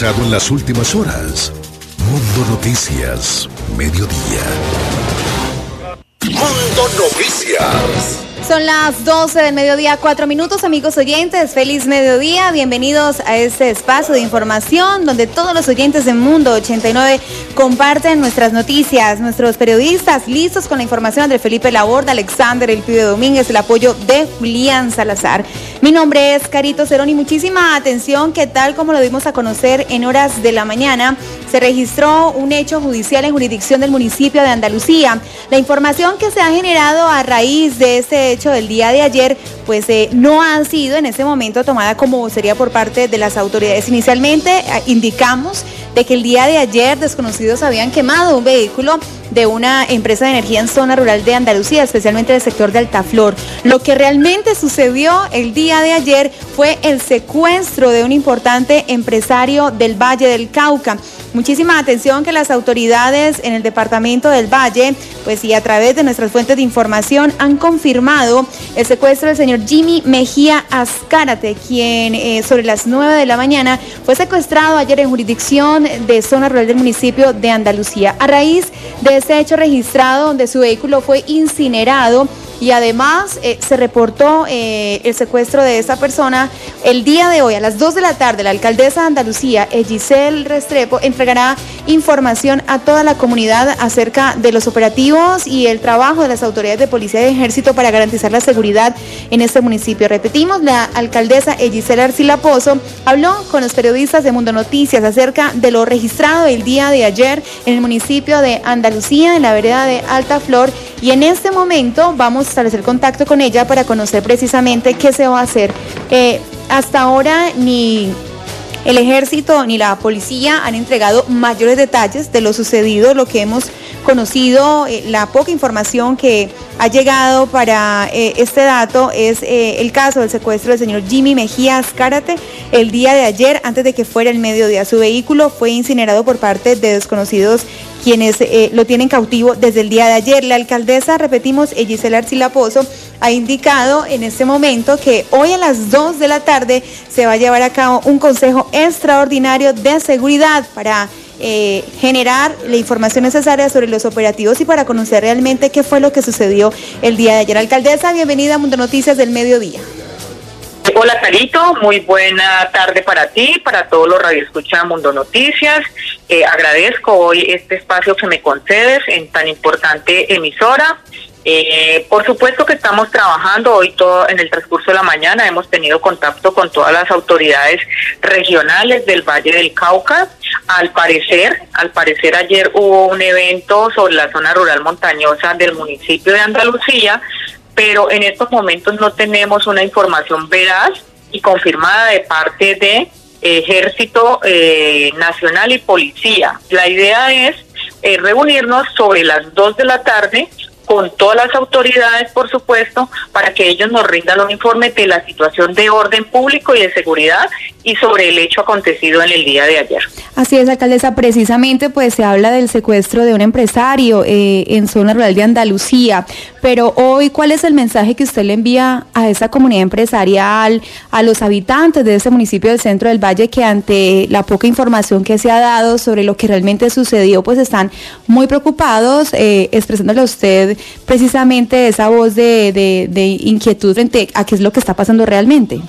En las últimas horas, Mundo Noticias, mediodía. Mundo Noticias. Son las 12 del mediodía, 4 minutos, amigos oyentes. Feliz mediodía, bienvenidos a este espacio de información donde todos los oyentes de Mundo 89 comparten nuestras noticias. Nuestros periodistas listos con la información de Felipe Laborda, Alexander El Pibe Domínguez, el apoyo de Julián Salazar. Mi nombre es Carito Cerón y muchísima atención que tal como lo dimos a conocer en horas de la mañana, se registró un hecho judicial en jurisdicción del municipio de Andalucía. La información que se ha generado a raíz de este hecho del día de ayer, pues no ha sido en ese momento tomada como vocería por parte de las autoridades. Inicialmente indicamos de que el día de ayer desconocidos habían quemado un vehículo de una empresa de energía en zona rural de Andalucía, especialmente del sector de Altaflor. Lo que realmente sucedió el día de ayer fue el secuestro de un importante empresario del Valle del Cauca. Muchísima atención que las autoridades en el departamento del Valle, pues y a través de nuestras fuentes de información, han confirmado el secuestro del señor Jimmy Mejía Azcárate, quien sobre las 9 de la mañana fue secuestrado ayer en jurisdicción de zona rural del municipio de Andalucía. A raíz de ese hecho registrado donde su vehículo fue incinerado y además se reportó el secuestro de esta persona, el día de hoy a las 2 de la tarde la alcaldesa de Andalucía, Giselle Restrepo, entregará información a toda la comunidad acerca de los operativos y el trabajo de las autoridades de policía y ejército para garantizar la seguridad en este municipio. Repetimos, la alcaldesa Giselle Arcila Pozo habló con los periodistas de Mundo Noticias acerca de lo registrado el día de ayer en el municipio de Andalucía, en la vereda de Altaflor, y en este momento vamos a establecer contacto con ella para conocer precisamente qué se va a hacer. Hasta ahora ni el ejército ni la policía han entregado mayores detalles de lo sucedido. Lo que hemos conocido, la poca información que ha llegado para este dato es el caso del secuestro del señor Jimmy Mejía Azcárate el día de ayer, antes de que fuera el mediodía. Su vehículo fue incinerado por parte de desconocidos quienes lo tienen cautivo desde el día de ayer. La alcaldesa, repetimos, Giselle Arcila Pozo, ha indicado en este momento que hoy a las 2 de la tarde se va a llevar a cabo un consejo extraordinario de seguridad para generar la información necesaria sobre los operativos y para conocer realmente qué fue lo que sucedió el día de ayer. Alcaldesa, bienvenida a Mundo Noticias del Mediodía. Hola Carito, muy buena tarde para ti, para todos los radioescuchas de Mundo Noticias. Agradezco hoy este espacio que me concedes en tan importante emisora. Por supuesto que estamos trabajando hoy todo en el transcurso de la mañana. Hemos tenido contacto con todas las autoridades regionales del Valle del Cauca. Al parecer ayer hubo un evento sobre la zona rural montañosa del municipio de Andalucía, pero en estos momentos no tenemos una información veraz y confirmada de parte de Ejército Nacional y Policía. La idea es reunirnos sobre las 2 de la tarde con todas las autoridades, por supuesto, para que ellos nos rindan un informe de la situación de orden público y de seguridad y sobre el hecho acontecido en el día de ayer. Así es, alcaldesa, precisamente pues se habla del secuestro de un empresario en zona rural de Andalucía, pero hoy, ¿cuál es el mensaje que usted le envía a esa comunidad empresarial, a los habitantes de ese municipio del centro del Valle, que ante la poca información que se ha dado sobre lo que realmente sucedió, pues están muy preocupados, expresándole a usted precisamente esa voz de inquietud frente a qué es lo que está pasando realmente?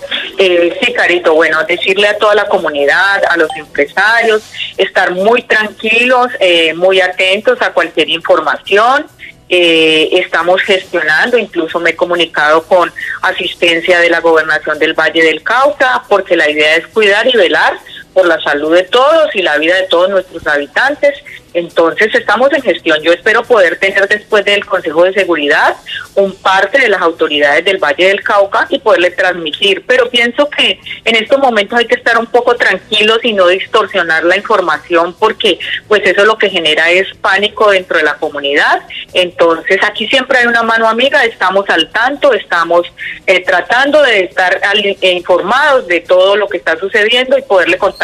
Sí, Carito, bueno, decirle a toda la comunidad, a los empresarios, estar muy tranquilos, muy atentos a cualquier información. Estamos gestionando, incluso me he comunicado con asistencia de la Gobernación del Valle del Cauca, porque la idea es cuidar y velar por la salud de todos y la vida de todos nuestros habitantes. Entonces estamos en gestión. Yo espero poder tener después del Consejo de Seguridad un parte de las autoridades del Valle del Cauca y poderle transmitir, pero pienso que en estos momentos hay que estar un poco tranquilos y no distorsionar la información, porque pues eso lo que genera es pánico dentro de la comunidad. Entonces aquí siempre hay una mano amiga, estamos al tanto, estamos tratando de estar informados de todo lo que está sucediendo y poderle contar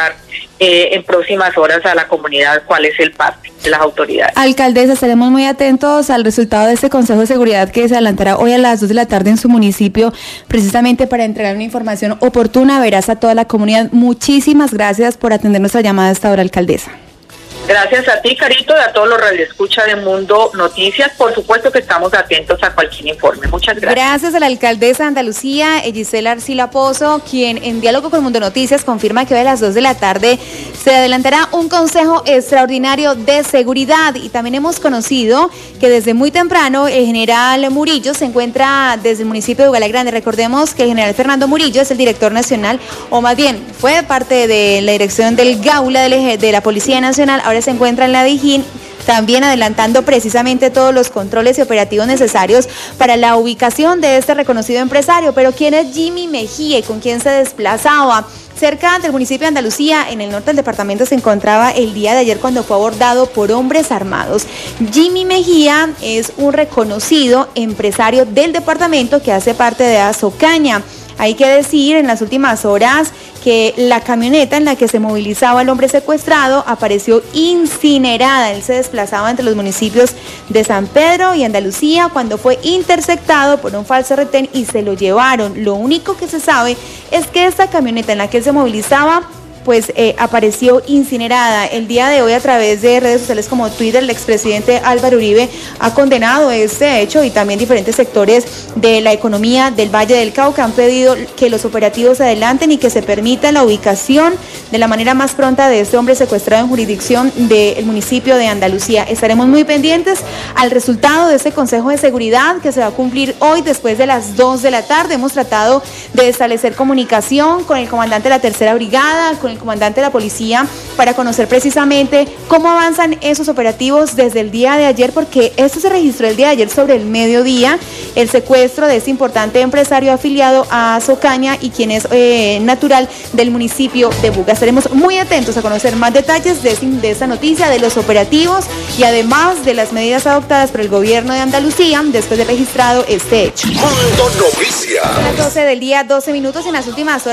comunicar en próximas horas a la comunidad cuál es el parte de las autoridades. Alcaldesa, estaremos muy atentos al resultado de este Consejo de Seguridad que se adelantará hoy a las 2 de la tarde en su municipio, precisamente para entregar una información oportuna, veraz a toda la comunidad. Muchísimas gracias por atender nuestra llamada a esta hora, alcaldesa. Gracias a ti, Carito, y a todos los radioescuchas de Mundo Noticias. Por supuesto que estamos atentos a cualquier informe. Muchas gracias. Gracias a la alcaldesa de Andalucía, Gisela Arcila Pozo, quien en diálogo con Mundo Noticias confirma que hoy a las 2 de la tarde se adelantará un consejo extraordinario de seguridad. Y también hemos conocido que desde muy temprano el general Murillo se encuentra desde el municipio de Ugala Grande. Recordemos que el general Fernando Murillo es el director nacional, o más bien fue parte de la dirección del Gaula de la Policía Nacional. Ahora se encuentra en la Dijín, también adelantando precisamente todos los controles y operativos necesarios para la ubicación de este reconocido empresario. Pero ¿quién es Jimmy Mejía y con quién se desplazaba? Cerca del municipio de Andalucía, en el norte del departamento, se encontraba el día de ayer cuando fue abordado por hombres armados. Jimmy Mejía es un reconocido empresario del departamento que hace parte de Azocaña. Hay que decir en las últimas horas que la camioneta en la que se movilizaba el hombre secuestrado apareció incinerada. Él se desplazaba entre los municipios de San Pedro y Andalucía cuando fue interceptado por un falso retén y se lo llevaron. Lo único que se sabe es que esta camioneta en la que él se movilizaba pues apareció incinerada. El día de hoy, a través de redes sociales como Twitter, el expresidente Álvaro Uribe ha condenado este hecho, y también diferentes sectores de la economía del Valle del Cauca han pedido que los operativos se adelanten y que se permita la ubicación de la manera más pronta de este hombre secuestrado en jurisdicción del municipio de Andalucía. Estaremos muy pendientes al resultado de este Consejo de Seguridad que se va a cumplir hoy después de las 2 de la tarde. Hemos tratado de establecer comunicación con el comandante de la Tercera Brigada, con el comandante de la policía, para conocer precisamente cómo avanzan esos operativos desde el día de ayer, porque esto se registró el día de ayer sobre el mediodía, el secuestro de este importante empresario afiliado a Azocaña y quien es natural del municipio de Buga. Estaremos muy atentos a conocer más detalles de esta noticia, de los operativos y además de las medidas adoptadas por el gobierno de Andalucía después de registrado este hecho. Mundo Noticias. A las 12 del día, 12 minutos. En las últimas horas